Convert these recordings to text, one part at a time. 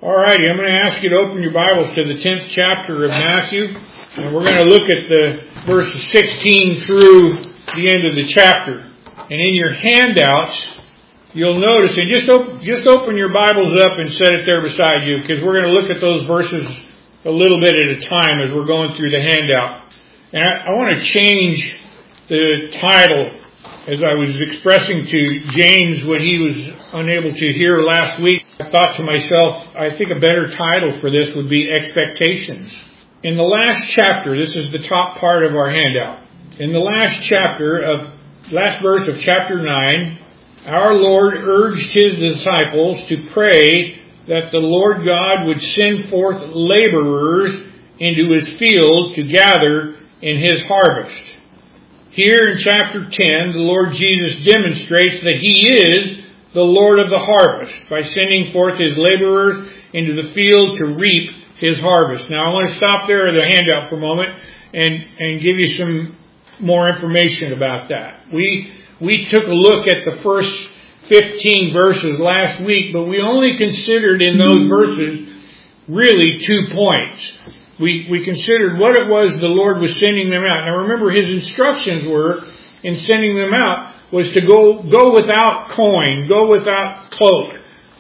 Alrighty, I'm going to ask you to open your Bibles to the 10th chapter of Matthew, and we're going to look at the verses 16 through the end of the chapter. And in your handouts, you'll notice, and just open your Bibles up and set it there beside you, because we're going to look at those verses a little bit at a time as we're going through the handout. And I want to change the title. As I was expressing to James what he was unable to hear last week, I thought to myself, I think a better title for this would be Expectations. In the last chapter, this is the top part of our handout. In the last verse of chapter 9, our Lord urged His disciples to pray that the Lord God would send forth laborers into His field to gather in His harvest. Here in chapter 10, the Lord Jesus demonstrates that He is the Lord of the harvest by sending forth His laborers into the field to reap His harvest. Now I want to stop there at the handout for a moment and give you some more information about that. We took a look at the first 15 verses last week, but we only considered in those verses really 2 points. We considered what it was the Lord was sending them out. Now remember, His instructions were, in sending them out, was to go without coin, go without cloak,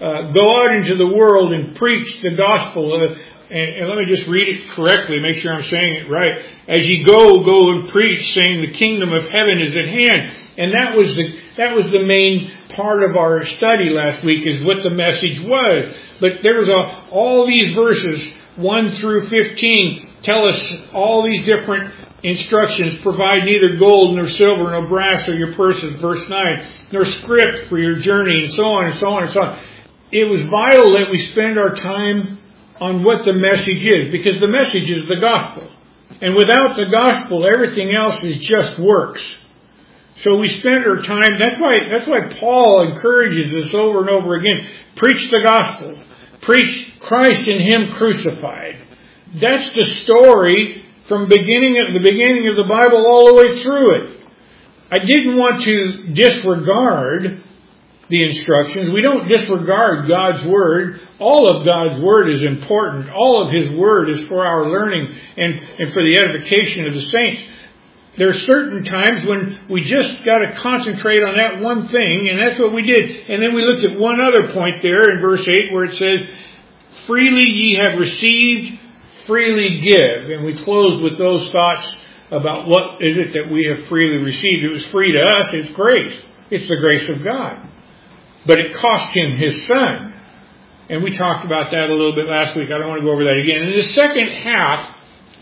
go out into the world and preach the gospel. And let me just read it correctly, make sure I'm saying it right. As ye go and preach, saying the kingdom of heaven is at hand. And that was the main part of our study last week, is what the message was. But there was all these verses, 1 through 15, tell us all these different instructions. Provide neither gold nor silver nor brass or your purses, verse 9, nor script for your journey, and so on and so on and so on. It was vital that we spend our time on what the message is, because the message is the gospel. And without the gospel, everything else is just works. So we spend our time, that's why Paul encourages us over and over again, preach the gospel. Preach Christ and Him crucified. That's the story from the beginning of the Bible all the way through it. I didn't want to disregard the instructions. We don't disregard God's Word. All of God's Word is important. All of His Word is for our learning and for the edification of the saints. There are certain times when we just got to concentrate on that one thing, and that's what we did. And then we looked at one other point there in verse 8 where it says, freely ye have received, freely give. And we closed with those thoughts about what is it that we have freely received. It was free to us. It's grace. It's the grace of God. But it cost Him His Son. And we talked about that a little bit last week. I don't want to go over that again. In the second half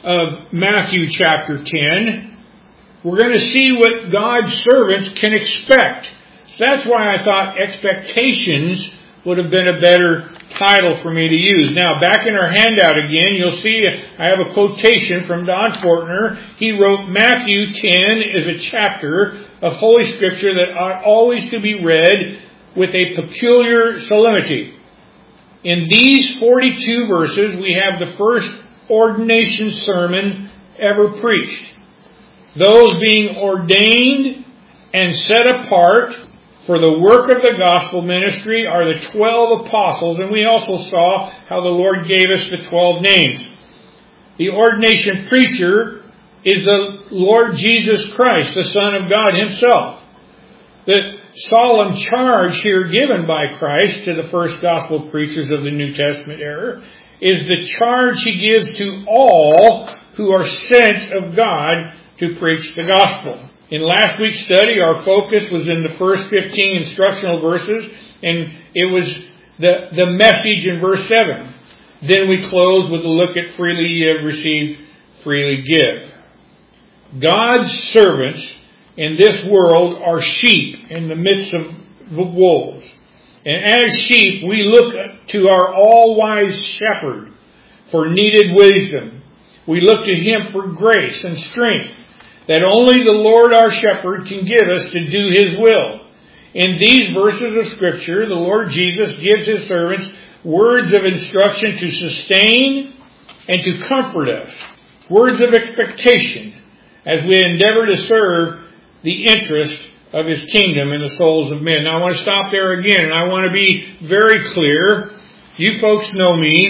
of Matthew chapter 10, we're going to see what God's servants can expect. That's why I thought Expectations would have been a better title for me to use. Now, back in our handout again, you'll see I have a quotation from Don Fortner. He wrote, Matthew 10 is a chapter of Holy Scripture that ought always to be read with a peculiar solemnity. In these 42 verses, we have the first ordination sermon ever preached. Those being ordained and set apart for the work of the gospel ministry are the 12 apostles, and we also saw how the Lord gave us the 12 names. The ordination preacher is the Lord Jesus Christ, the Son of God Himself. The solemn charge here given by Christ to the first gospel preachers of the New Testament era is the charge He gives to all who are sent of God to preach the gospel. In last week's study, our focus was in the first 15 instructional verses, and it was the message in verse 7. Then we closed with a look at freely ye have received, freely give. God's servants in this world are sheep in the midst of wolves. And as sheep, we look to our all-wise shepherd for needed wisdom. We look to Him for grace and strength that only the Lord our shepherd can give us to do His will. In these verses of Scripture, the Lord Jesus gives His servants words of instruction to sustain and to comfort us. Words of expectation as we endeavor to serve the interest of His kingdom in the souls of men. Now I want to stop there again, and I want to be very clear You folks know me.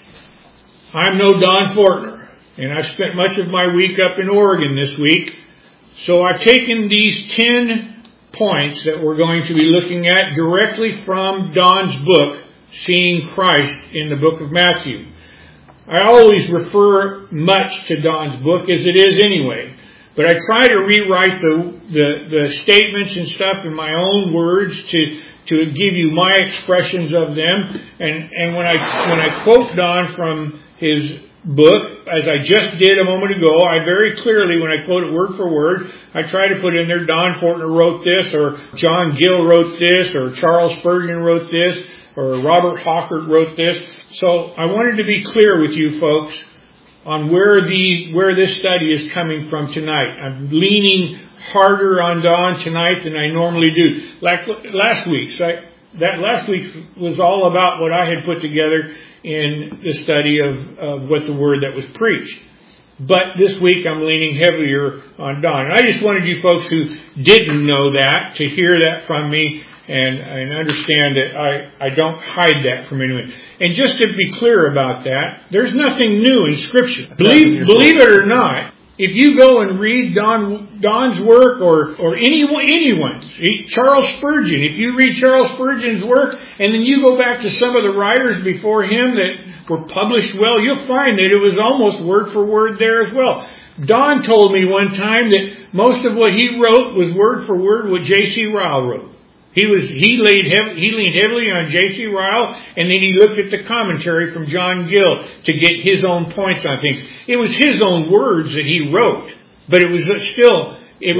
I'm no Don Fortner, and I've spent much of my week up in Oregon this week. So I've taken these 10 points that we're going to be looking at directly from Don's book, Seeing Christ in the book of Matthew. I always refer much to Don's book, as it is anyway. But I try to rewrite the statements and stuff in my own words to give you my expressions of them. And when I quote Don from his book, as I just did a moment ago, I very clearly, when I quote it word for word, I try to put in there, Don Fortner wrote this, or John Gill wrote this, or Charles Spurgeon wrote this, or Robert Hawkert wrote this. So I wanted to be clear with you folks on where this study is coming from tonight. I'm leaning harder on Don tonight than I normally do. Like last week, last week was all about what I had put together in the study of what the word that was preached. But this week I'm leaning heavier on Don. And I just wanted you folks who didn't know that to hear that from me and understand that I don't hide that from anyone. And just to be clear about that, there's nothing new in Scripture. Believe it or not, if you go and read Don's work or anyone's, Charles Spurgeon, if you read Charles Spurgeon's work and then you go back to some of the writers before him that were published well, you'll find that it was almost word for word there as well. Don told me one time that most of what he wrote was word for word what J.C. Ryle wrote. He leaned heavily on J.C. Ryle, and then he looked at the commentary from John Gill to get his own points on things. It was his own words that he wrote, but it was still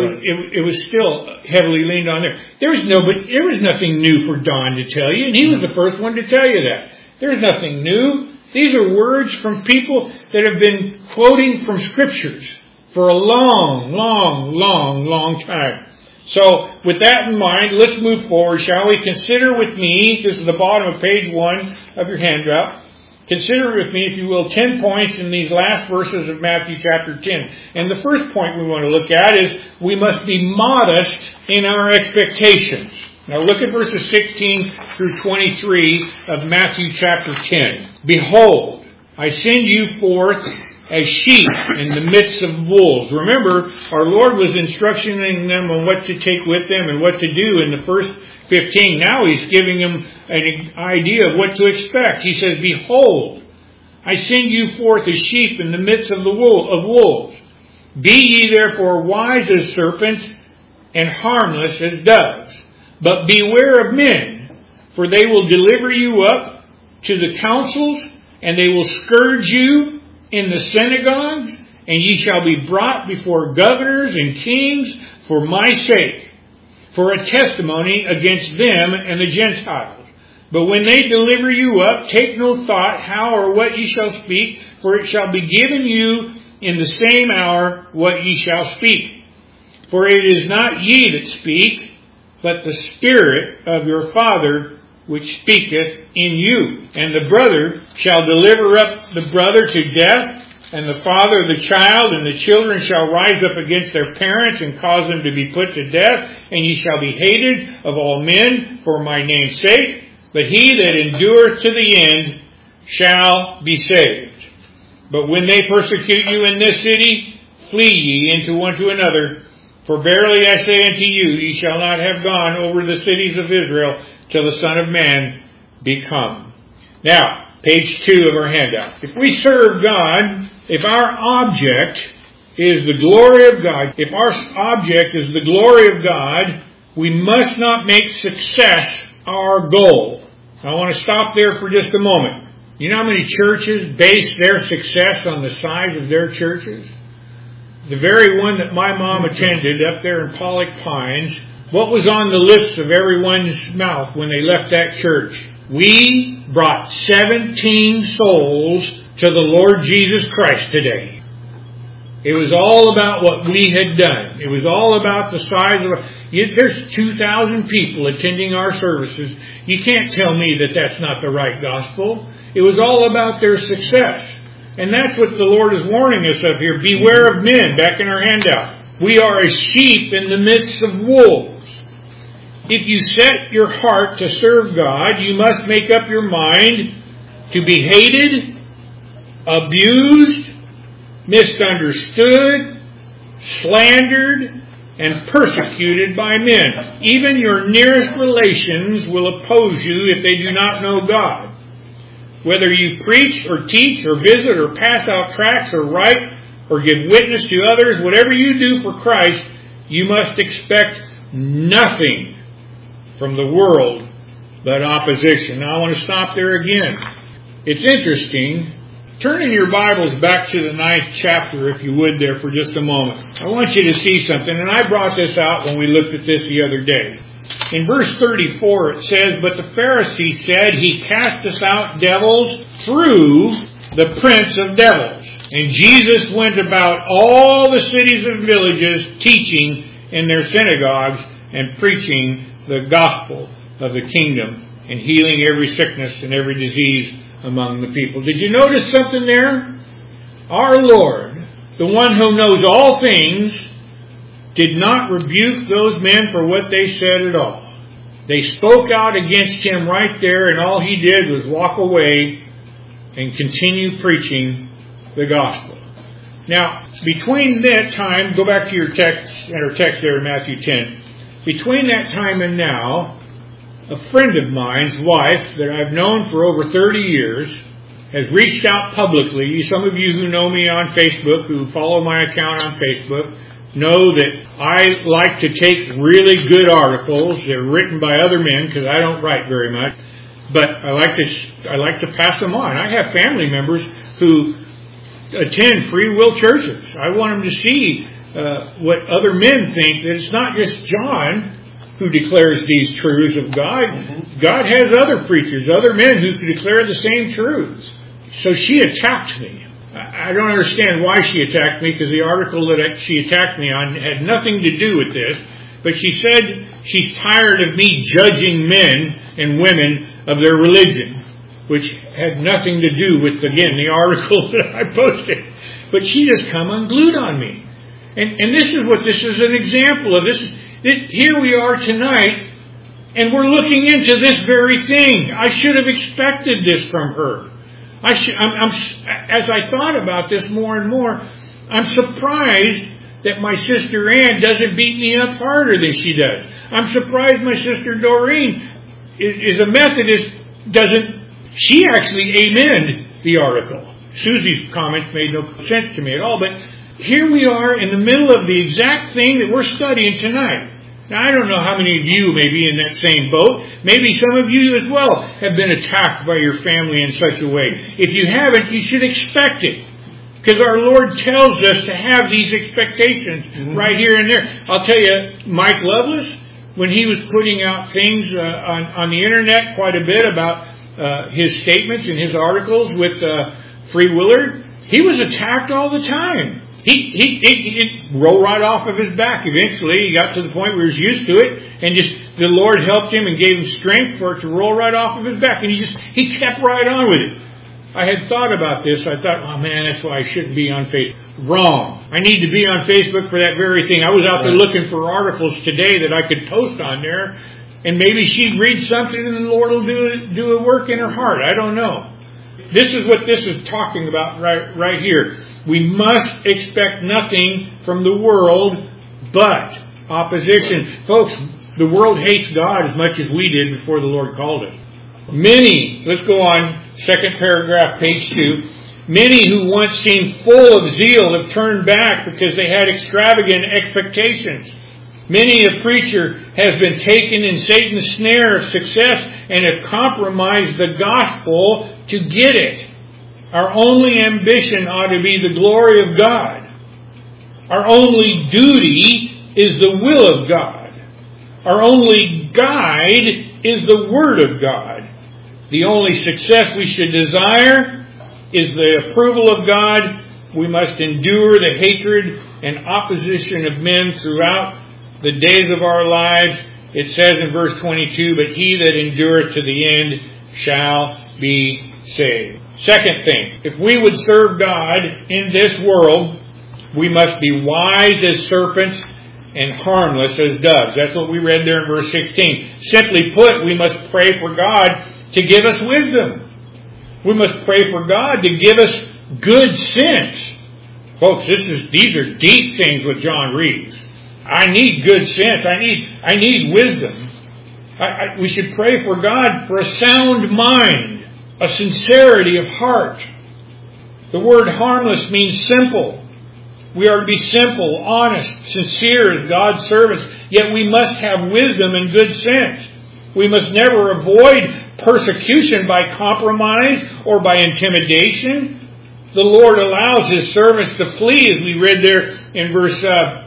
heavily leaned on there. There was nothing new for Don to tell you, and he was the first one to tell you that. There's nothing new. These are words from people that have been quoting from Scriptures for a long, long, long, long time. So, with that in mind, let's move forward, shall we? Consider with me, this is the bottom of page 1 of your handout. Consider with me, if you will, 10 points in these last verses of Matthew chapter 10. And the first point we want to look at is we must be modest in our expectations. Now look at verses 16 through 23 of Matthew chapter 10. Behold, I send you forth as sheep in the midst of wolves. Remember, our Lord was instructing them on what to take with them and what to do in the first 15. Now He's giving them an idea of what to expect. He says, Behold, I send you forth as sheep in the midst of wolves. Be ye therefore wise as serpents and harmless as doves. But beware of men, for they will deliver you up to the councils, and they will scourge you in the synagogues, and ye shall be brought before governors and kings for my sake, for a testimony against them and the Gentiles. But when they deliver you up, take no thought how or what ye shall speak, for it shall be given you in the same hour what ye shall speak. For it is not ye that speak, but the Spirit of your Father which speaketh in you. And the brother shall deliver up the brother to death, and the father the child, and the children shall rise up against their parents, and cause them to be put to death. And ye shall be hated of all men for my name's sake, but he that endureth to the end shall be saved. But when they persecute you in this city, flee ye into one to another. For verily I say unto you, ye shall not have gone over the cities of Israel till the Son of Man be come. Now, page 2 of our handout. If we serve God, if our object is the glory of God, if our object is the glory of God, we must not make success our goal. I want to stop there for just a moment. You know how many churches base their success on the size of their churches? The very one that my mom attended up there in Pollock Pines, what was on the lips of everyone's mouth when they left that church? We brought 17 souls to the Lord Jesus Christ today. It was all about what we had done. It was all about the size of... There's 2,000 people attending our services. You can't tell me that that's not the right gospel. It was all about their success. And that's what the Lord is warning us of here. Beware of men, back in our handout. We are as sheep in the midst of wolves. If you set your heart to serve God, you must make up your mind to be hated, abused, misunderstood, slandered, and persecuted by men. Even your nearest relations will oppose you if they do not know God. Whether you preach or teach or visit or pass out tracts or write or give witness to others, whatever you do for Christ, you must expect nothing from the world but opposition. Now I want to stop there again. It's interesting. Turn in your Bibles back to the 9th chapter, if you would, there for just a moment. I want you to see something, and I brought this out when we looked at this the other day. In verse 34 it says, "But the Pharisee said, He casteth out devils through the prince of devils. And Jesus went about all the cities and villages, teaching in their synagogues and preaching the gospel of the kingdom and healing every sickness and every disease among the people." Did you notice something there? Our Lord, the one who knows all things, did not rebuke those men for what they said at all. They spoke out against Him right there, and all He did was walk away and continue preaching the gospel. Now, between that time, go back to your text, our text there in Matthew 10. Between that time and now, a friend of mine's wife that I've known for over 30 years has reached out publicly. Some of you who know me on Facebook, who follow my account on Facebook, know that I like to take really good articles. They're written by other men because I don't write very much. But I like to pass them on. I have family members who attend free will churches. I want them to see what other men think, that it's not just John who declares these truths of God. God has other preachers, other men who declare the same truths. So she attacked me. I don't understand why she attacked me, because the article that she attacked me on had nothing to do with this. But she said she's tired of me judging men and women of their religion, which had nothing to do with, again, the article that I posted. But she just come unglued on me. And this is what this is an example of. Here we are tonight, and we're looking into this very thing. I should have expected this from her. As I thought about this more and more, I'm surprised that my sister Ann doesn't beat me up harder than she does. I'm surprised my sister Doreen is a Methodist, she actually amened the article. Susie's comments made no sense to me at all, but here we are in the middle of the exact thing that we're studying tonight. Now, I don't know how many of you may be in that same boat. Maybe some of you as well have been attacked by your family in such a way. If you haven't, you should expect it. Because our Lord tells us to have these expectations right here and there. I'll tell you, Mike Lovelace, when he was putting out things on the internet quite a bit about his statements and his articles with Free Willard, he was attacked all the time. He rolled right off of his back. Eventually, he got to the point where he was used to it, and just the Lord helped him and gave him strength for it to roll right off of his back. And he kept right on with it. I had thought about this. I thought, oh man, that's why I shouldn't be on Facebook. Wrong. I need to be on Facebook for that very thing. I was out there looking for articles today that I could post on there, and maybe she'd read something and the Lord will do a work in her heart. I don't know. This is what this is talking about right here. We must expect nothing from the world but opposition. Folks, the world hates God as much as we did before the Lord called us. Many, let's go on, second paragraph, page 2. Many who once seemed full of zeal have turned back because they had extravagant expectations. Many a preacher has been taken in Satan's snare of success and have compromised the gospel to get it. Our only ambition ought to be the glory of God. Our only duty is the will of God. Our only guide is the Word of God. The only success we should desire is the approval of God. We must endure the hatred and opposition of men throughout the days of our lives. It says in verse 22, but he that endureth to the end shall be saved. Second thing, if we would serve God in this world, we must be wise as serpents and harmless as doves. That's what we read there in verse 16. Simply put, we must pray for God to give us wisdom. We must pray for God to give us good sense. Folks, these are deep things what John reads. I need good sense. I need wisdom. We should pray for God for a sound mind, a sincerity of heart. The word harmless means simple. We are to be simple, honest, sincere as God's servants, yet we must have wisdom and good sense. We must never avoid persecution by compromise or by intimidation. The Lord allows His servants to flee, as we read there in verse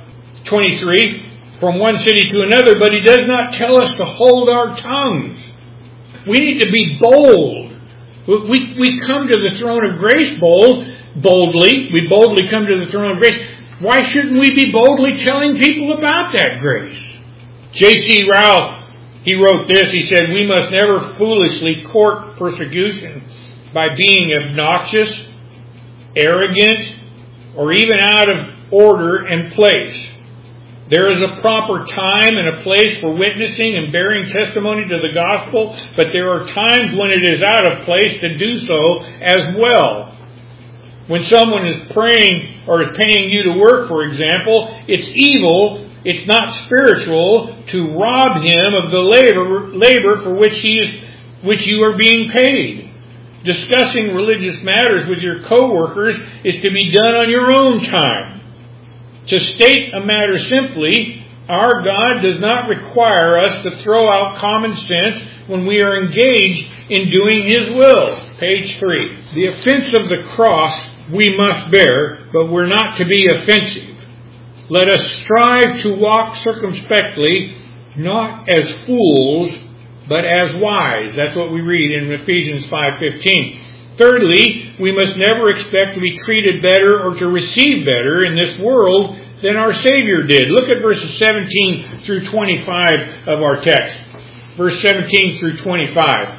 23, from one city to another, but He does not tell us to hold our tongues. We need to be bold. We come to the throne of grace boldly. We boldly come to the throne of grace. Why shouldn't we be boldly telling people about that grace? J.C. Ryle, he wrote this. He said, we must never foolishly court persecution by being obnoxious, arrogant, or even out of order and place. There is a proper time and a place for witnessing and bearing testimony to the gospel, but there are times when it is out of place to do so as well. When someone is praying or is paying you to work, for example, it's evil, it's not spiritual to rob him of the labor for which you are being paid. Discussing religious matters with your co-workers is to be done on your own time. To state a matter simply, our God does not require us to throw out common sense when we are engaged in doing His will. Page 3. The offense of the cross we must bear, but we're not to be offensive. Let us strive to walk circumspectly, not as fools, but as wise. That's what we read in Ephesians 5:15. Thirdly, we must never expect to be treated better or to receive better in this world than our Savior did. Look at verses 17 through 25 of our text. Verse 17 through 25.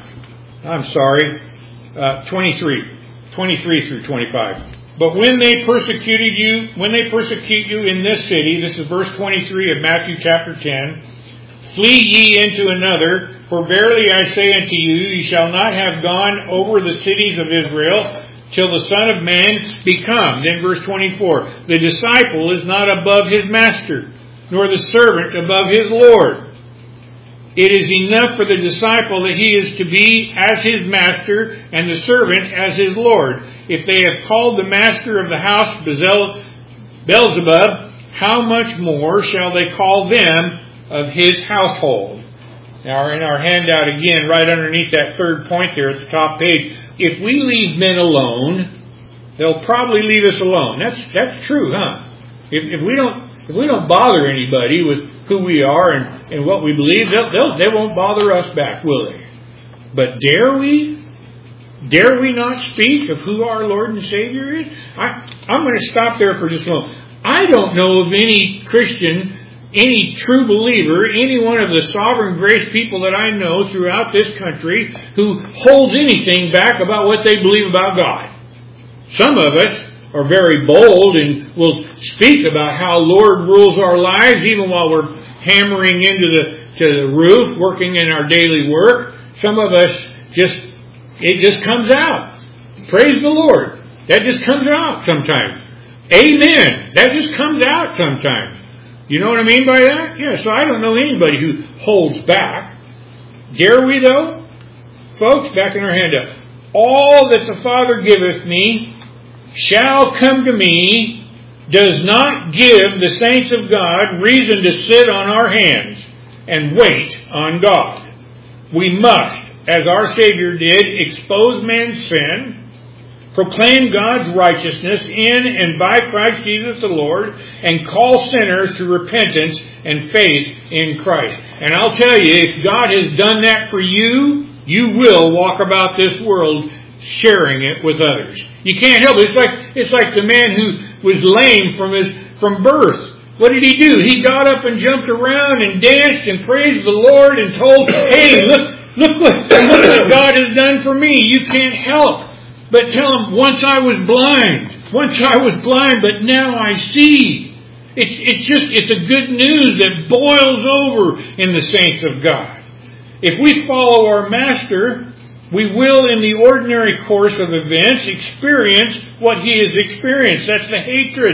23 through 25. But when they persecute you in this city, this is verse 23 of Matthew chapter 10, flee ye into another, for verily I say unto you, ye shall not have gone over the cities of Israel till the Son of Man be come. Then verse 24, the disciple is not above his master, nor the servant above his Lord. It is enough for the disciple that he is to be as his master and the servant as his Lord. If they have called the master of the house Beelzebub, how much more shall they call them of his household? Now, in our handout again, right underneath that third point there at the top page, if we leave men alone, they'll probably leave us alone. That's true, huh? If we don't bother anybody with who we are and what we believe, they won't bother us back, will they? But dare we? Dare we not speak of who our Lord and Savior is? I'm going to stop there for just a moment. I don't know of any Christian, any true believer, any one of the sovereign grace people that I know throughout this country who holds anything back about what they believe about God. Some of us are very bold and will speak about how Lord rules our lives even while we're hammering into the roof, working in our daily work. Some of us it just comes out. Praise the Lord. That just comes out sometimes. Amen. That just comes out sometimes. You know what I mean by that? Yeah, so I don't know anybody who holds back. Dare we though? Folks, back in our handout. All that the Father giveth me shall come to me, does not give the saints of God reason to sit on our hands and wait on God. We must, as our Savior did, expose man's sin, proclaim God's righteousness in and by Christ Jesus the Lord, and call sinners to repentance and faith in Christ. And I'll tell you, if God has done that for you, you will walk about this world sharing it with others. You can't help it. It's like the man who was lame from birth. What did he do? He got up and jumped around and danced and praised the Lord and told, hey, look what God has done for me. You can't help but tell him, once I was blind, but now I see. It's a good news that boils over in the saints of God. If we follow our Master, We will, in the ordinary course of events, experience what he has experienced. That's the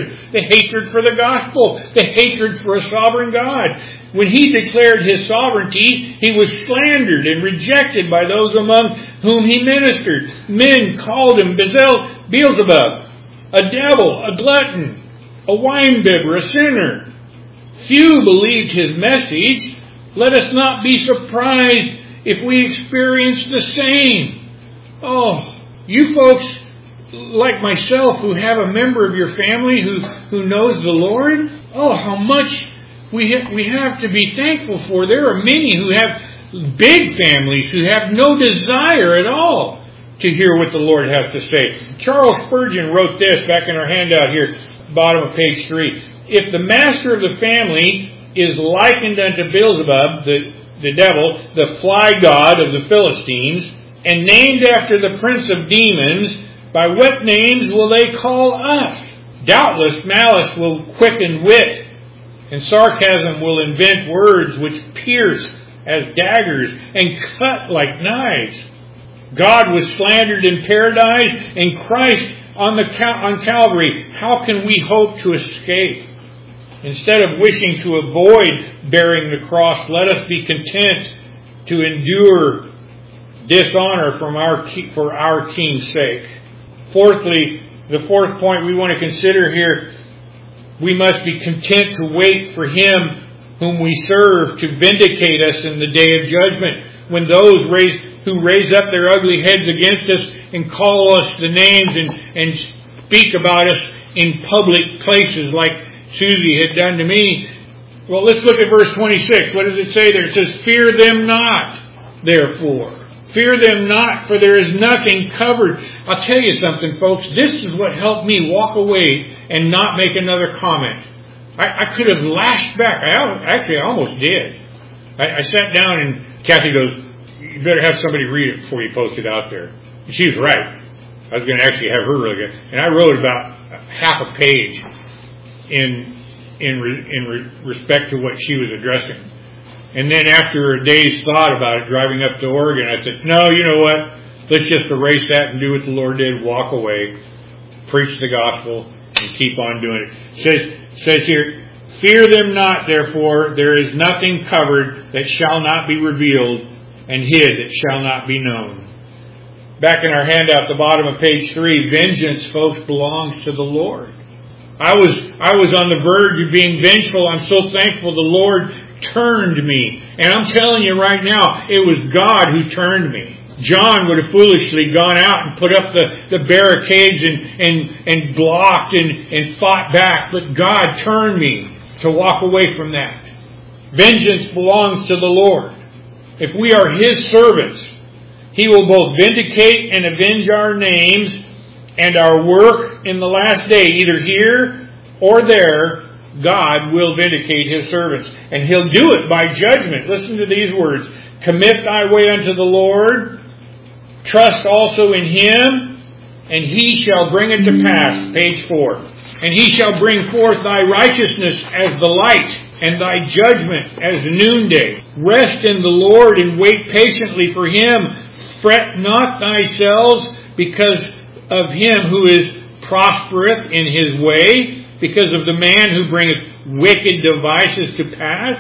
hatred for the gospel, the hatred for a sovereign God. When he declared his sovereignty, he was slandered and rejected by those among whom he ministered. Men called him Beelzebub, a devil, a glutton, a winebibber, a sinner. Few believed his message. Let us not be surprised if we experience the same. Oh, you folks like myself who have a member of your family who knows the Lord, oh, how much we have to be thankful for. There are many who have big families who have no desire at all to hear what the Lord has to say. Charles Spurgeon wrote this back in our handout here, bottom of page 3. If the master of the family is likened unto Beelzebub, the devil, the fly god of the Philistines, and named after the prince of demons, by what names will they call us? Doubtless malice will quicken wit, and sarcasm will invent words which pierce as daggers and cut like knives. God was slandered in paradise, and Christ on Calvary. How can we hope to escape? Instead of wishing to avoid bearing the cross, let us be content to endure dishonor for our King's sake. Fourthly, the fourth point we want to consider here, we must be content to wait for Him whom we serve to vindicate us in the day of judgment. When those who raise up their ugly heads against us and call us the names and speak about us in public places like Susie had done to me. Well, let's look at verse 26. What does it say there? It says, "Fear them not, therefore. Fear them not, for there is nothing covered." I'll tell you something, folks. This is what helped me walk away and not make another comment. I could have lashed back. I almost did. I sat down and Kathy goes, "You better have somebody read it before you post it out there." And she was right. I was going to actually have her really good. And I wrote about half a page in respect to what she was addressing. And then after a day's thought about it, driving up to Oregon, I said, no, you know what? Let's just erase that and do what the Lord did, walk away, preach the gospel, and keep on doing it. It says here, "Fear them not, therefore, there is nothing covered that shall not be revealed, and hid that shall not be known." Back in our handout, the bottom of page 3, vengeance, folks, belongs to the Lord. I was on the verge of being vengeful. I'm so thankful the Lord turned me. And I'm telling you right now, it was God who turned me. John would have foolishly gone out and put up the barricades and blocked and fought back. But God turned me to walk away from that. Vengeance belongs to the Lord. If we are His servants, He will both vindicate and avenge our names and our work in the last day, either here or there. God will vindicate His servants. And He'll do it by judgment. Listen to these words. "Commit thy way unto the Lord. Trust also in Him, and He shall bring it to pass." Page 4. "And He shall bring forth thy righteousness as the light, and thy judgment as the noonday. Rest in the Lord and wait patiently for Him. Fret not thyself because of him who is prospereth in his way, because of the man who bringeth wicked devices to pass.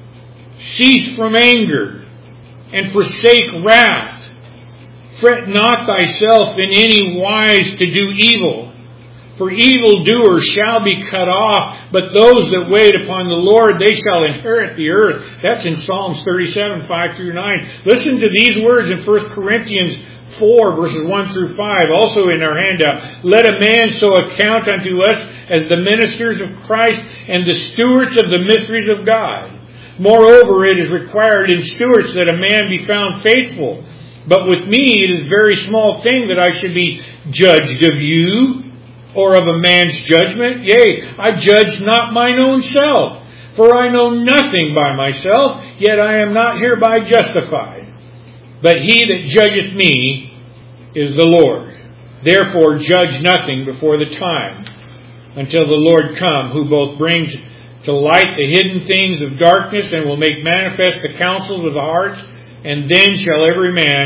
Cease from anger, and forsake wrath. Fret not thyself in any wise to do evil, for evildoers shall be cut off, but those that wait upon the Lord, they shall inherit the earth." That's in Psalms 37, 5 through 9. Listen to these words in 1 Corinthians 4, verses 1 through 5, also in our handout. "Let a man so account unto us as the ministers of Christ and the stewards of the mysteries of God. Moreover, it is required in stewards that a man be found faithful. But with me it is very small thing that I should be judged of you, or of a man's judgment. Yea, I judge not mine own self. For I know nothing by myself, yet I am not hereby justified. But he that judgeth me is the Lord. Therefore judge nothing before the time, until the Lord come, who both brings to light the hidden things of darkness, and will make manifest the counsels of the hearts. And then shall every man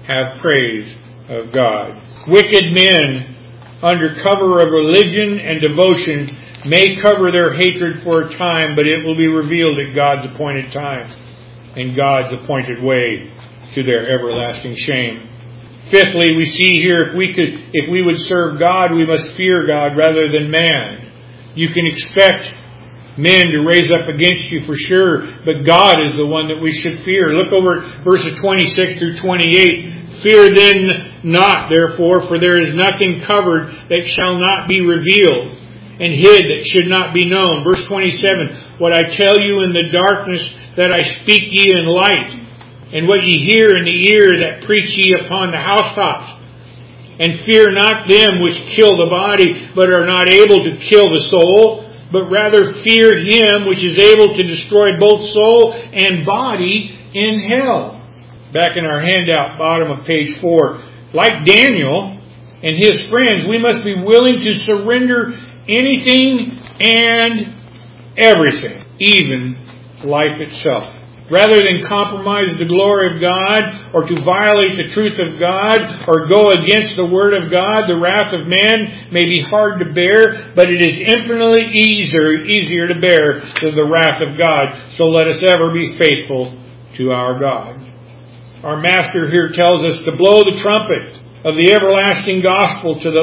have praise of God. Wicked men, under cover of religion and devotion, may cover their hatred for a time, but it will be revealed at God's appointed time and God's appointed way to their everlasting shame. Fifthly, we see here, if we would serve God, we must fear God rather than man. You can expect men to raise up against you for sure, but God is the one that we should fear. Look over at verses 26 through 28. Fear then not, therefore, for there is nothing covered that shall not be revealed, and hid that should not be known. Verse 27, what I tell you in the darkness, that I speak ye in light, and what ye hear in the ear, that preach ye upon the housetops. And fear not them which kill the body, but are not able to kill the soul, but rather fear Him which is able to destroy both soul and body in hell. Back in our handout, bottom of page 4. Like Daniel and his friends, we must be willing to surrender anything and everything, even life itself. Rather than compromise the glory of God, or to violate the truth of God, or go against the Word of God, the wrath of man may be hard to bear, but it is infinitely easier to bear than the wrath of God. So let us ever be faithful to our God. Our Master here tells us to blow the trumpet of the everlasting gospel, to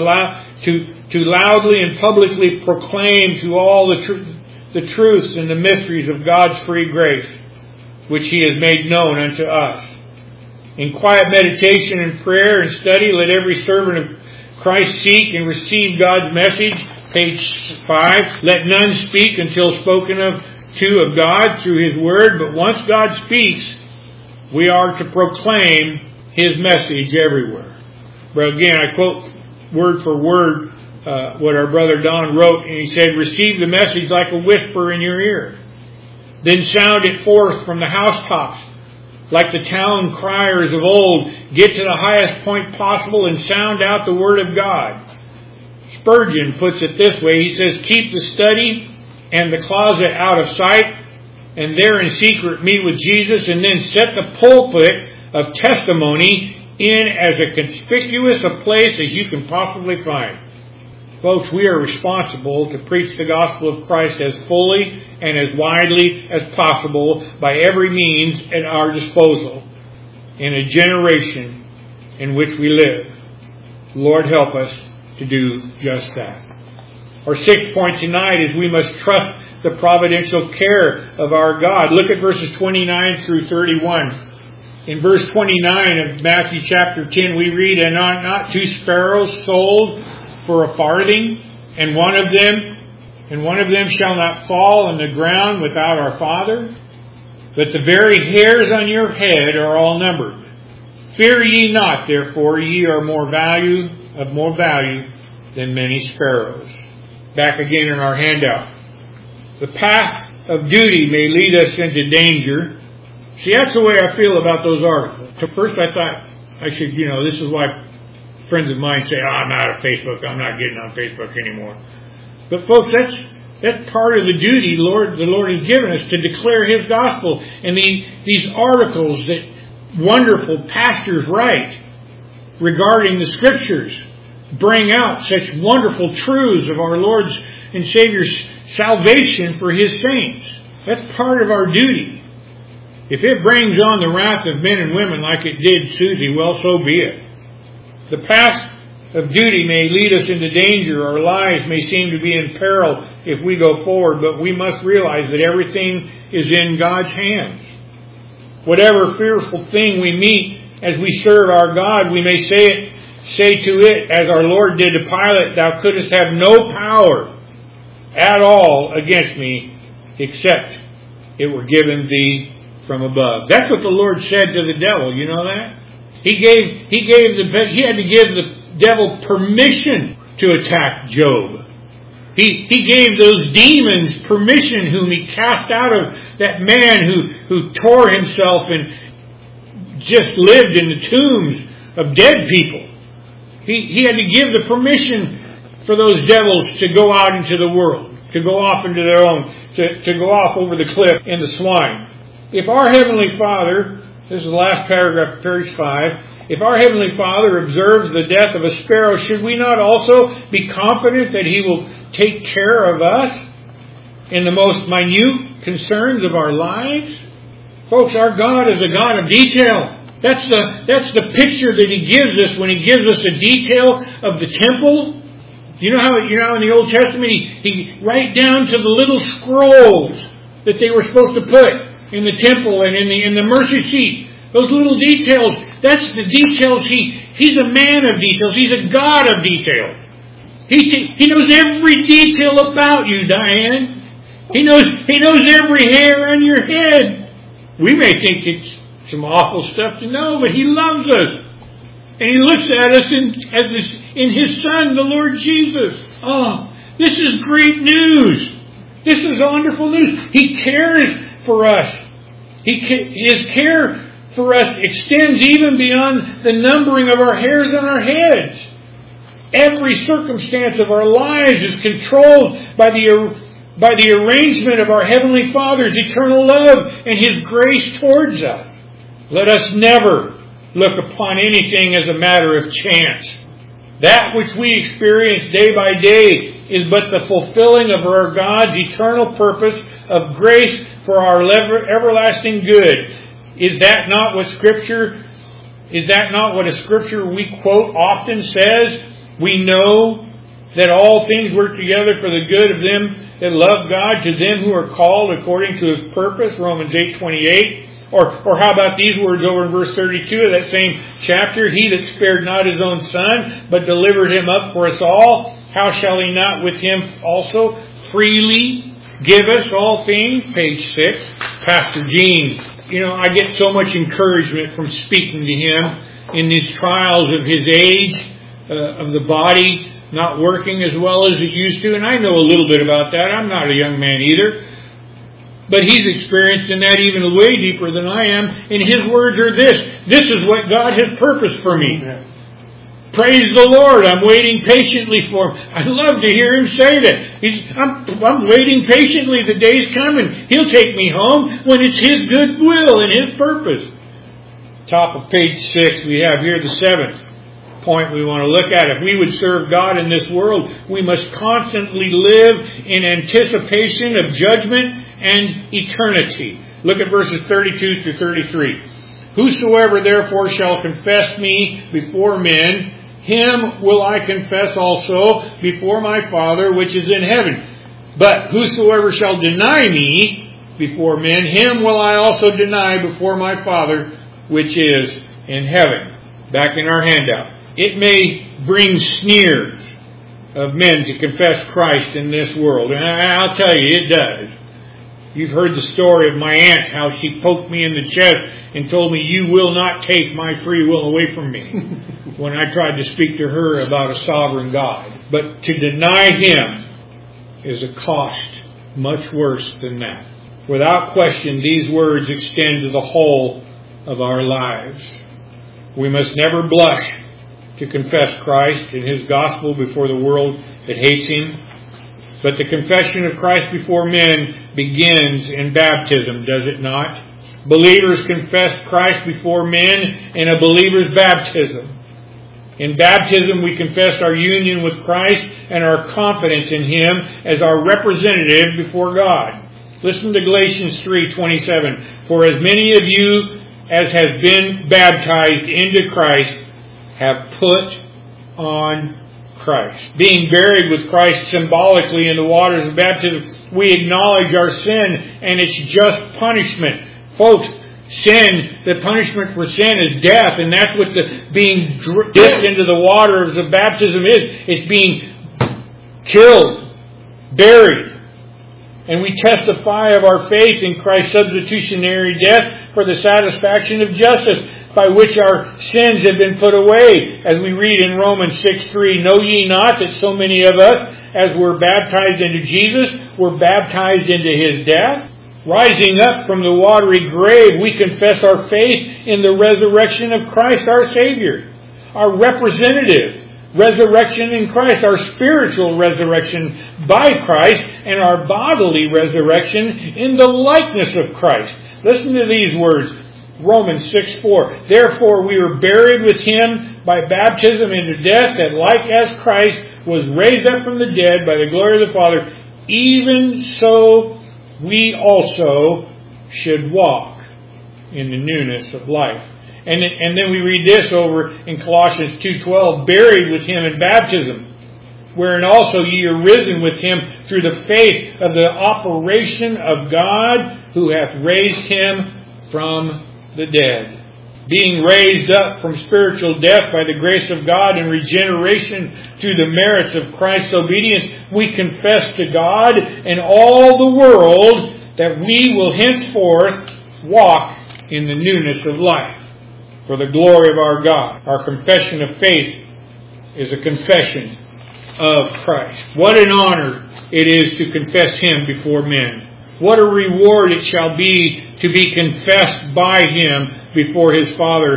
loudly and publicly proclaim to all the truths and the mysteries of God's free grace, which He has made known unto us. In quiet meditation and prayer and study, let every servant of Christ seek and receive God's message. Page 5. Let none speak until spoken to of God through His Word, but once God speaks, we are to proclaim His message everywhere. But again, I quote word for word what our brother Don wrote, and he said, receive the message like a whisper in your ear. Then sound it forth from the housetops, like the town criers of old. Get to the highest point possible and sound out the Word of God. Spurgeon puts it this way. He says, keep the study and the closet out of sight, and there in secret meet with Jesus, and then set the pulpit of testimony in as a conspicuous a place as you can possibly find. Folks, we are responsible to preach the gospel of Christ as fully and as widely as possible by every means at our disposal in a generation in which we live. Lord, help us to do just that. Our sixth point tonight is we must trust the providential care of our God. Look at verses 29 through 31. In verse 29 of Matthew chapter 10, we read, and are not 2 sparrows sold for a farthing, and one of them shall not fall on the ground without our Father? But the very hairs on your head are all numbered. Fear ye not, therefore, ye are of more value than many sparrows. Back again in our handout. The path of duty may lead us into danger. See, that's the way I feel about those articles. At first I thought I should, this is why friends of mine say, I'm out of Facebook, I'm not getting on Facebook anymore. But folks, that's part of the duty the Lord has given us, to declare His gospel. And these articles that wonderful pastors write regarding the Scriptures bring out such wonderful truths of our Lord's and Savior's salvation for His saints. That's part of our duty. If it brings on the wrath of men and women like it did Susie, well, so be it. The path of duty may lead us into danger. Our lives may seem to be in peril if we go forward, but we must realize that everything is in God's hands. Whatever fearful thing we meet as we serve our God, we may say to it, as our Lord did to Pilate, thou couldst have no power at all against me, except it were given thee from above. That's what the Lord said to the devil. You know that? He had to give the devil permission to attack Job. He gave those demons permission, whom he cast out of that man who tore himself and just lived in the tombs of dead people. He had to give the permission for those devils to go out into the world, to go off into their own, to go off over the cliff in the swine. If our Heavenly Father, this is the last paragraph of page 5, If our Heavenly Father observes the death of a sparrow, should we not also be confident that He will take care of us in the most minute concerns of our lives? Folks, our God is a God of detail. That's the picture that He gives us when He gives us a detail of the temple. You know how in the Old Testament He right down to the little scrolls that they were supposed to put in the temple and in the mercy seat. Those little details, that's the details. He's a man of details. He's a God of details. He knows every detail about you, Diane. He knows every hair on your head. We may think it's some awful stuff to know, but He loves us. And He looks at us in His Son, the Lord Jesus. Oh, this is great news. This is wonderful news. He cares for us. His care for us extends even beyond the numbering of our hairs on our heads. Every circumstance of our lives is controlled by the arrangement of our Heavenly Father's eternal love and His grace towards us. Let us never look upon anything as a matter of chance. That which we experience day by day is but the fulfilling of our God's eternal purpose of grace for our everlasting good. Is that not what a scripture we quote often says? We know that all things work together for the good of them that love God, to them who are called according to His purpose, Romans 8:28. Or how about these words over in verse 32 of that same chapter? He that spared not His own Son, but delivered Him up for us all, how shall He not with Him also freely give us all things? Page 6, Pastor Gene. I get so much encouragement from speaking to him in these trials of his age, of the body not working as well as it used to. And I know a little bit about that. I'm not a young man either. But he's experienced in that even way deeper than I am. And his words are this is what God has purposed for me. Amen. Praise the Lord. I'm waiting patiently for Him. I love to hear him say that. I'm waiting patiently. The day's coming. He'll take me home when it's His good will and His purpose. Top of page 6, we have here the 7th point we want to look at. If we would serve God in this world, we must constantly live in anticipation of judgment and eternity. Look at verses 32 through 33. Whosoever therefore shall confess me before men, him will I confess also before my Father which is in heaven. But whosoever shall deny me before men, him will I also deny before my Father which is in heaven. Back in our handout. It may bring sneers of men to confess Christ in this world. And I'll tell you, it does. You've heard the story of my aunt, how she poked me in the chest and told me, "You will not take my free will away from me," when I tried to speak to her about a sovereign God. But to deny Him is a cost much worse than that. Without question, these words extend to the whole of our lives. We must never blush to confess Christ and His gospel before the world that hates Him. But the confession of Christ before men begins in baptism, does it not? Believers confess Christ before men in a believer's baptism. In baptism, we confess our union with Christ and our confidence in Him as our representative before God. Listen to Galatians 3:27. For as many of you as have been baptized into Christ have put on Christ. Being buried with Christ symbolically in the waters of baptism, we acknowledge our sin and its just punishment. Folks, sin, the punishment for sin is death, and that's what the being dipped into the waters of baptism is. It's being killed, buried. And we testify of our faith in Christ's substitutionary death for the satisfaction of justice, by which our sins have been put away. As we read in Romans 6:3, know ye not that so many of us, as were baptized into Jesus, were baptized into His death? Rising up from the watery grave, we confess our faith in the resurrection of Christ our Savior, our representative resurrection in Christ, our spiritual resurrection by Christ, and our bodily resurrection in the likeness of Christ. Listen to these words. Romans 6:4. Therefore we were buried with Him by baptism into death, that like as Christ was raised up from the dead by the glory of the Father, even so we also should walk in the newness of life. And then we read this over in Colossians 2:12, buried with Him in baptism, wherein also ye are risen with Him through the faith of the operation of God, who hath raised Him from the dead. Being raised up from spiritual death by the grace of God and regeneration through the merits of Christ's obedience, we confess to God and all the world that we will henceforth walk in the newness of life for the glory of our God. Our confession of faith is a confession of Christ. What an honor it is to confess Him before men. What a reward it shall be to be confessed by Him before His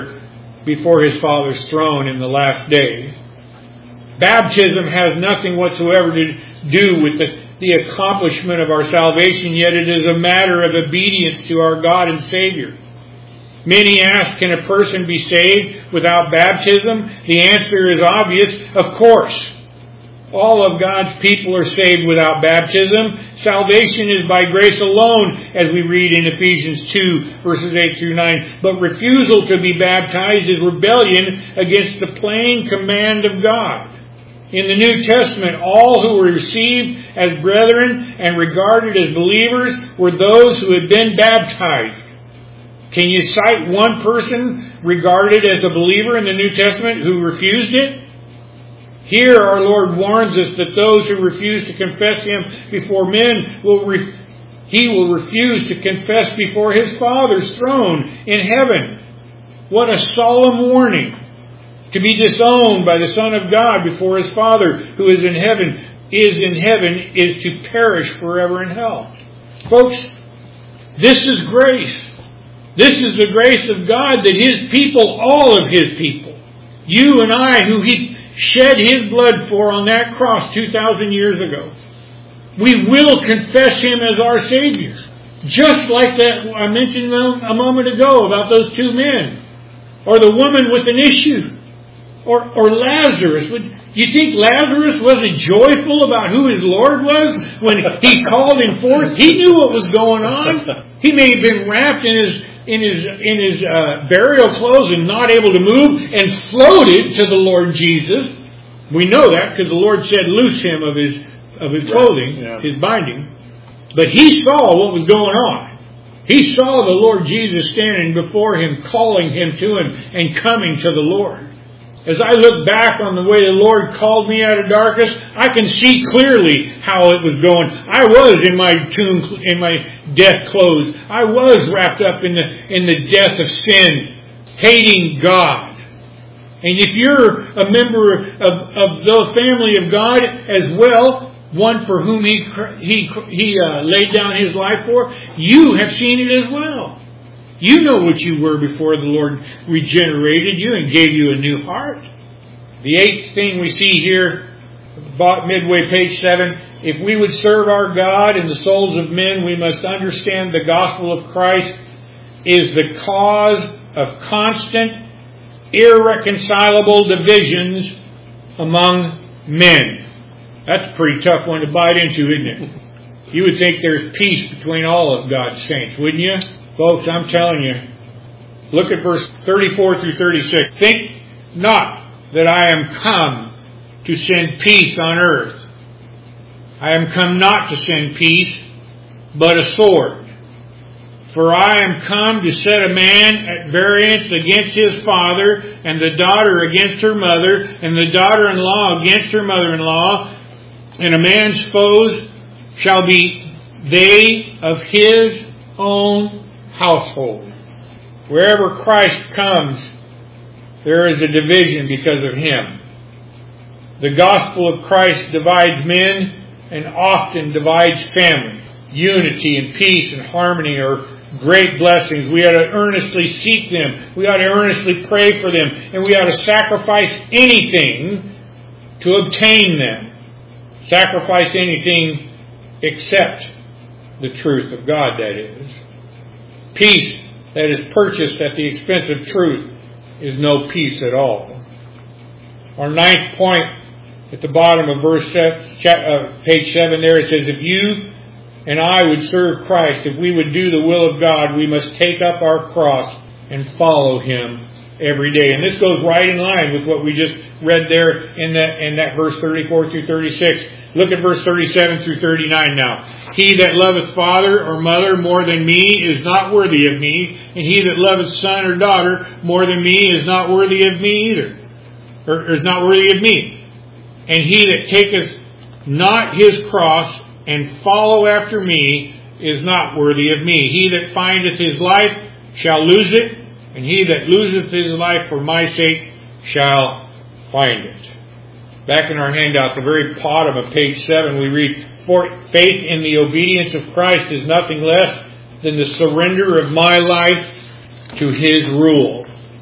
Father's throne in the last days. Baptism has nothing whatsoever to do with the accomplishment of our salvation, yet it is a matter of obedience to our God and Savior. Many ask, can a person be saved without baptism? The answer is obvious, of course. All of God's people are saved without baptism. Salvation is by grace alone, as we read in Ephesians 2, verses 8 through 9. But refusal to be baptized is rebellion against the plain command of God. In the New Testament, all who were received as brethren and regarded as believers were those who had been baptized. Can you cite one person regarded as a believer in the New Testament who refused it? Here our Lord warns us that those who refuse to confess Him before men, He will refuse to confess before His Father's throne in heaven. What a solemn warning! To be disowned by the Son of God before His Father who is in heaven is to perish forever in hell. Folks, this is grace. This is the grace of God that His people, all of His people, you and I, who He shed His blood for on that cross 2,000 years ago, we will confess Him as our Savior. Just like that I mentioned a moment ago about those two men. Or the woman with an issue. Or Lazarus. You think Lazarus wasn't joyful about who his Lord was when He called him forth? He knew what was going on. He may have been wrapped in his burial clothes and not able to move and floated to the Lord Jesus. We know that because the Lord said, loose him of his clothing, his binding. But he saw what was going on. He saw the Lord Jesus standing before him, calling him to Him and coming to the Lord. As I look back on the way the Lord called me out of darkness, I can see clearly how it was going. I was in my tomb, in my death clothes. I was wrapped up in the death of sin, hating God. And if you're a member of the family of God as well, one for whom He laid down His life for, you have seen it as well. You know what you were before the Lord regenerated you and gave you a new heart. The eighth thing we see here, about midway page 7, if we would serve our God in the souls of men, we must understand the gospel of Christ is the cause of constant, irreconcilable divisions among men. That's a pretty tough one to bite into, isn't it? You would think there's peace between all of God's saints, wouldn't you? Folks, I'm telling you, look at verse 34 through 36. Think not that I am come to send peace on earth. I am come not to send peace, but a sword. For I am come to set a man at variance against his father, and the daughter against her mother, and the daughter-in-law against her mother-in-law, and a man's foes shall be they of his own household. Wherever Christ comes, there is a division because of Him. The gospel of Christ divides men and often divides family. Unity and peace and harmony are great blessings. We ought to earnestly seek them. We ought to earnestly pray for them. And we ought to sacrifice anything to obtain them. Sacrifice anything except the truth of God, that is. Peace that is purchased at the expense of truth is no peace at all. Our ninth point at the bottom of page 7 there, it says, if you and I would serve Christ, if we would do the will of God, we must take up our cross and follow Him every day. And this goes right in line with what we just read there in that verse 34 through 36. Look at verse 37 through 39 now. He that loveth father or mother more than me is not worthy of me, and he that loveth son or daughter more than me is not worthy of me either. Or is not worthy of me. And he that taketh not his cross and follow after me is not worthy of me. He that findeth his life shall lose it, and he that loseth his life for my sake shall find it. Back in our handout, the very bottom of page 7, we read, for faith in the obedience of Christ is nothing less than the surrender of my life to His rule.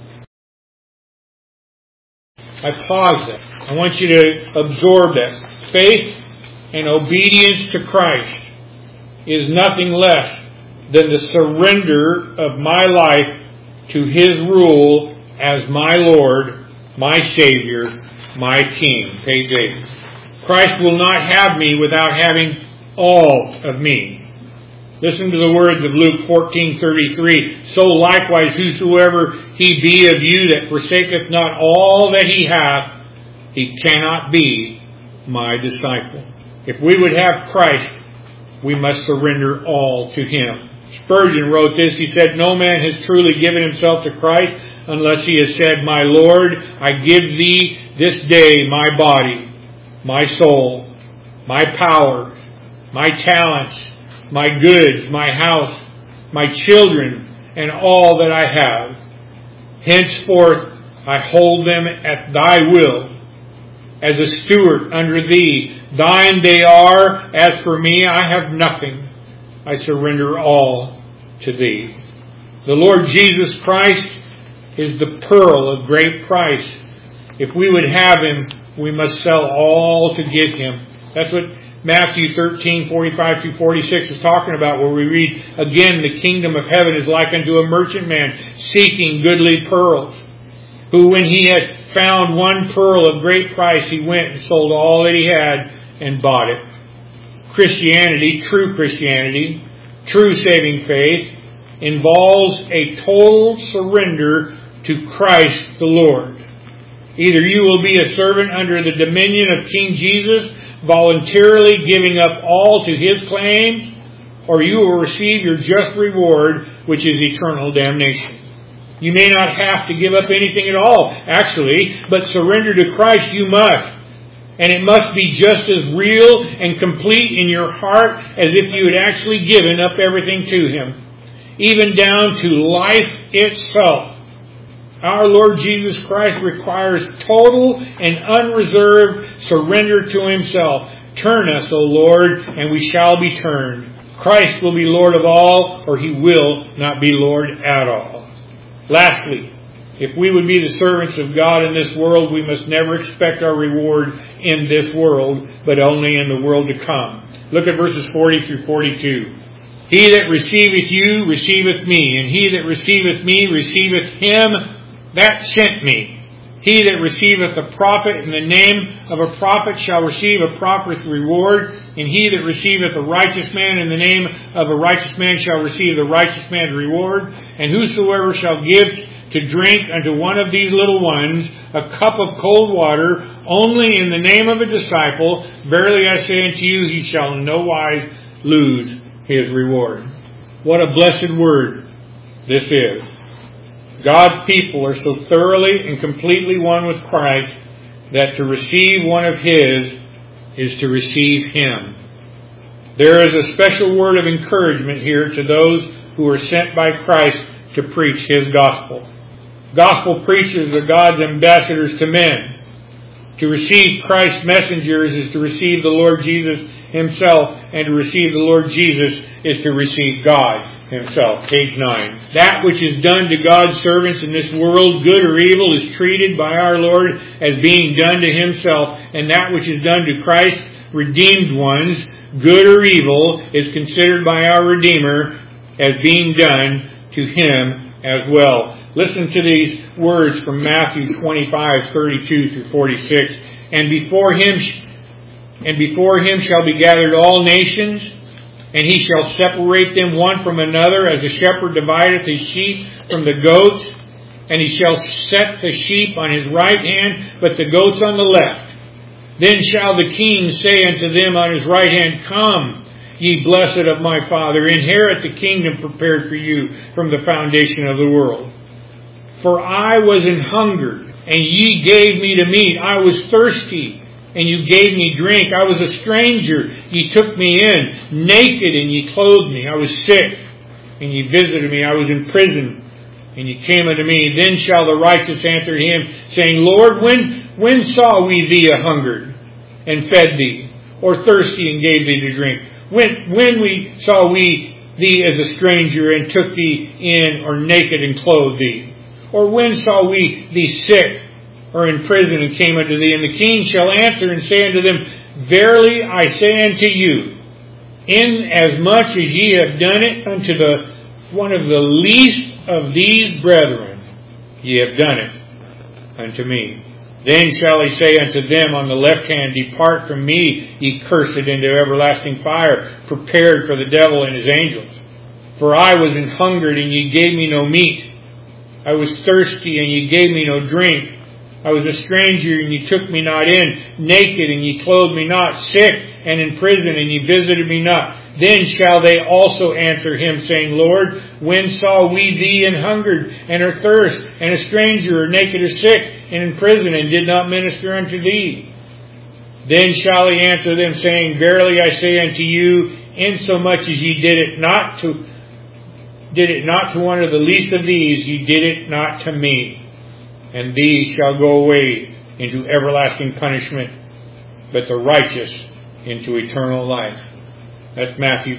I pause that. I want you to absorb that. Faith and obedience to Christ is nothing less than the surrender of my life to His rule as my Lord, my Savior, my King. Page 8. Christ will not have me without having all of me. Listen to the words of Luke 14:33. So likewise, whosoever he be of you that forsaketh not all that he hath, he cannot be my disciple. If we would have Christ, we must surrender all to Him. Spurgeon wrote this. He said, no man has truly given himself to Christ unless he has said, my Lord, I give thee this day my body, my soul, my powers, my talents, my goods, my house, my children, and all that I have. Henceforth I hold them at thy will, as a steward under thee. Thine they are, as for me I have nothing. I surrender all to thee. The Lord Jesus Christ is the pearl of great price. If we would have Him, we must sell all to get Him. That's what Matthew 13:45 through 46 is talking about, where we read, again, the kingdom of heaven is like unto a merchantman seeking goodly pearls, who when he had found one pearl of great price, he went and sold all that he had and bought it. Christianity, true saving faith, involves a total surrender to Christ the Lord. Either you will be a servant under the dominion of King Jesus, voluntarily giving up all to His claims, or you will receive your just reward, which is eternal damnation. You may not have to give up anything at all, actually, but surrender to Christ you must. And it must be just as real and complete in your heart as if you had actually given up everything to Him, even down to life itself. Our Lord Jesus Christ requires total and unreserved surrender to Himself. Turn us, O Lord, and we shall be turned. Christ will be Lord of all, or He will not be Lord at all. Lastly, if we would be the servants of God in this world, we must never expect our reward in this world, but only in the world to come. Look at verses 40 through 42. He that receiveth you receiveth me, and he that receiveth me receiveth Him that sent me. He that receiveth a prophet in the name of a prophet shall receive a prophet's reward, and he that receiveth a righteous man in the name of a righteous man shall receive the righteous man's reward. And whosoever shall give to drink unto one of these little ones a cup of cold water only in the name of a disciple, verily I say unto you, he shall in no wise lose his reward. What a blessed word this is. God's people are so thoroughly and completely one with Christ that to receive one of His is to receive Him. There is a special word of encouragement here to those who are sent by Christ to preach His gospel. Gospel preachers are God's ambassadors to men. To receive Christ's messengers is to receive the Lord Jesus Himself, and to receive the Lord Jesus is to receive God Himself. Page 9. That which is done to God's servants in this world, good or evil, is treated by our Lord as being done to Himself, and that which is done to Christ's redeemed ones, good or evil, is considered by our Redeemer as being done to Him as well. Listen to these words from Matthew 25:32 through 46. And before him shall be gathered all nations, and he shall separate them one from another, as a shepherd divideth his sheep from the goats. And he shall set the sheep on his right hand, but the goats on the left. Then shall the king say unto them on his right hand, Come, ye blessed of my Father, inherit the kingdom prepared for you from the foundation of the world. For I was an hungered, and ye gave me to meat. I was thirsty, and you gave me drink. I was a stranger, ye took me in. Naked, and ye clothed me. I was sick, and ye visited me. I was in prison, and ye came unto me. Then shall the righteous answer him, saying, Lord, when saw we thee a hungered, and fed thee, or thirsty, and gave thee to drink? When we saw we thee as a stranger, and took thee in, or naked, and clothed thee? Or when saw we thee sick, or in prison, and came unto thee? And the king shall answer and say unto them, Verily I say unto you, inasmuch as ye have done it unto one of the least of these brethren, ye have done it unto me. Then shall he say unto them on the left hand, Depart from me, ye cursed, into everlasting fire, prepared for the devil and his angels. For I was an hungered, and ye gave me no meat. I was thirsty, and ye gave me no drink. I was a stranger, and ye took me not in. Naked, and ye clothed me not. Sick, and in prison, and ye visited me not. Then shall they also answer him, saying, Lord, when saw we thee an hungered, and athirst, and a stranger, or naked, or sick, and in prison, and did not minister unto thee? Then shall he answer them, saying, Verily I say unto you, insomuch as ye did it not to one of the least of these, ye did it not to me. And these shall go away into everlasting punishment, but the righteous into eternal life. That's Matthew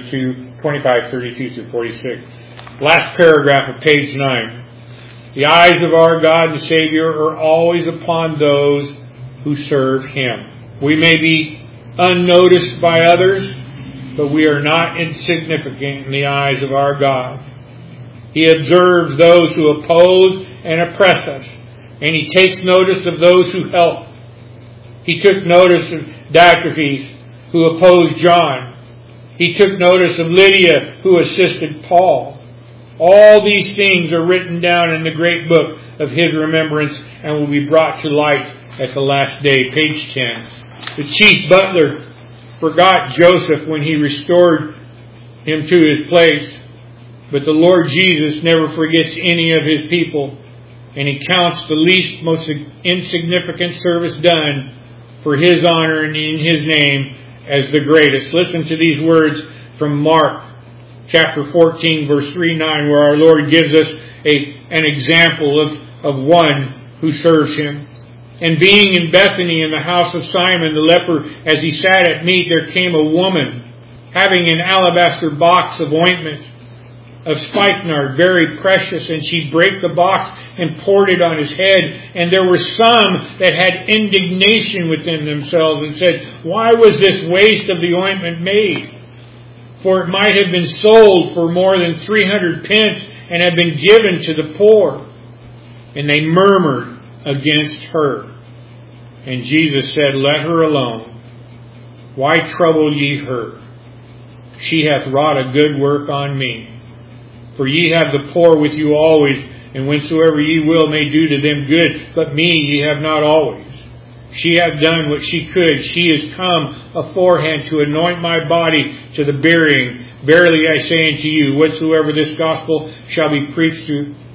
25:32 through 46. Last paragraph of page 9. The eyes of our God and Savior are always upon those who serve Him. We may be unnoticed by others, but we are not insignificant in the eyes of our God. He observes those who oppose and oppress us, and He takes notice of those who help. He took notice of Diotrephes, who opposed John. He took notice of Lydia, who assisted Paul. All these things are written down in the great book of His remembrance and will be brought to light at the last day. Page 10. The chief butler forgot Joseph when he restored him to his place. But the Lord Jesus never forgets any of His people, and He counts the least, most insignificant service done for His honor and in His name as the greatest. Listen to these words from Mark chapter 14, verse 39, where our Lord gives us an example of one who serves Him. And being in Bethany in the house of Simon the leper, as he sat at meat, there came a woman having an alabaster box of ointment of spikenard, very precious, and she brake the box and poured it on His head. And there were some that had indignation within themselves and said, Why was this waste of the ointment made? For it might have been sold for more than 300 pence and have been given to the poor. And they murmured against her. And Jesus said, Let her alone. Why trouble ye her? She hath wrought a good work on me. For ye have the poor with you always, and whensoever ye will may do to them good, but me ye have not always. She hath done what she could. She is come aforehand to anoint my body to the burying. Verily I say unto you, wheresoever this gospel shall be preached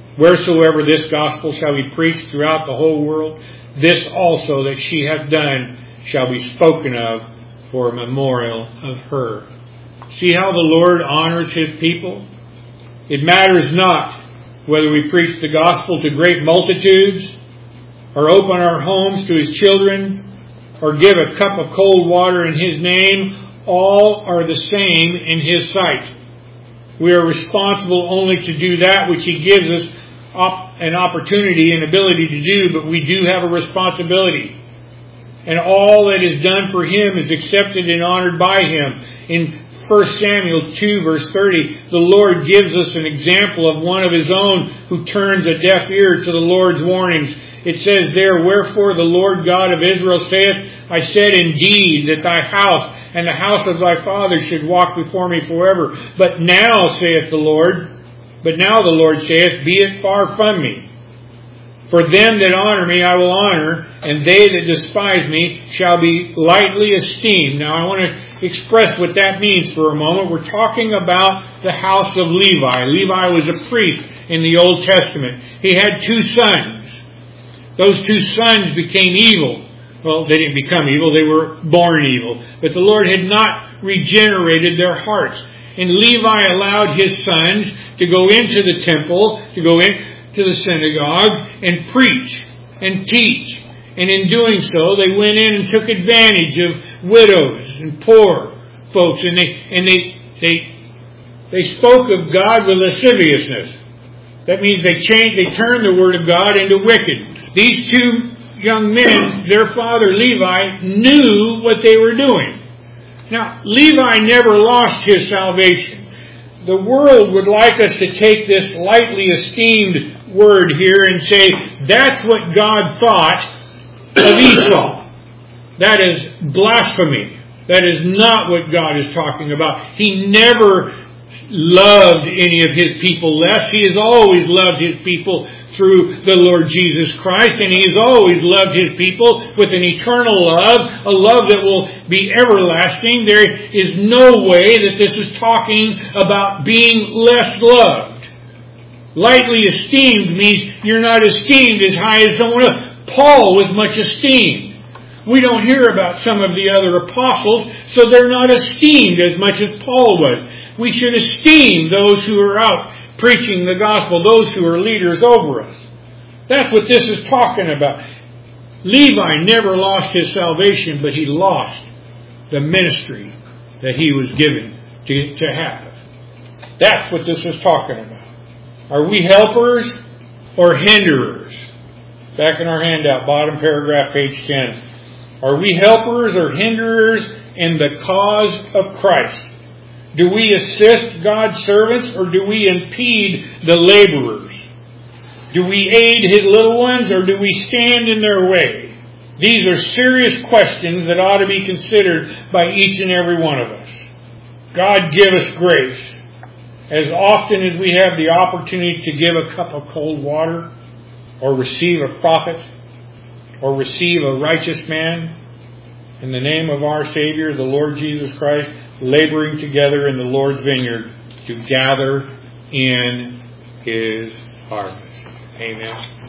throughout the whole world, this also that she hath done shall be spoken of for a memorial of her. See how the Lord honors His people? It matters not whether we preach the gospel to great multitudes, or open our homes to His children, or give a cup of cold water in His name. All are the same in His sight. We are responsible only to do that which He gives us an opportunity and ability to do, but we do have a responsibility. And all that is done for Him is accepted and honored by Him. In 1 Samuel 2 verse 30, the Lord gives us an example of one of His own who turns a deaf ear to the Lord's warnings. It says there, "Wherefore the Lord God of Israel saith, I said indeed that thy house and the house of thy father should walk before me forever. But now the Lord saith, be it far from me. For them that honor me I will honor, and they that despise me shall be lightly esteemed." Now I want to express what that means for a moment. We're talking about the house of Levi. Levi was a priest in the Old Testament. He had 2 sons. Those 2 sons became evil. Well, they didn't become evil, they were born evil. But the Lord had not regenerated their hearts. And Levi allowed his sons to go into the temple, to go into the synagogue, and preach and teach. And in doing so, they went in and took advantage of widows and poor folks. And they spoke of God with lasciviousness. That means they turned the Word of God into wickedness. These 2 young men, their father Levi, knew what they were doing. Now, Levi never lost his salvation. The world would like us to take this lightly esteemed word here and say, that's what God thought of Esau. That is blasphemy. That is not what God is talking about. He never loved any of His people less. He has always loved His people through the Lord Jesus Christ, and He has always loved His people with an eternal love, a love that will be everlasting. There is no way that this is talking about being less loved. Lightly esteemed means you're not esteemed as high as someone else. Paul was much esteemed. We don't hear about some of the other apostles, so they're not esteemed as much as Paul was. We should esteem those who are out preaching the gospel, those who are leaders over us. That's what this is talking about. Levi never lost his salvation, but he lost the ministry that he was given to have. That's what this is talking about. Are we helpers or hinderers? Back in our handout, bottom paragraph, page 10. Are we helpers or hinderers in the cause of Christ? Do we assist God's servants or do we impede the laborers? Do we aid His little ones or do we stand in their way? These are serious questions that ought to be considered by each and every one of us. God give us grace. As often as we have the opportunity to give a cup of cold water, or receive a prophet, or receive a righteous man, in the name of our Savior, the Lord Jesus Christ, laboring together in the Lord's vineyard to gather in His harvest. Amen.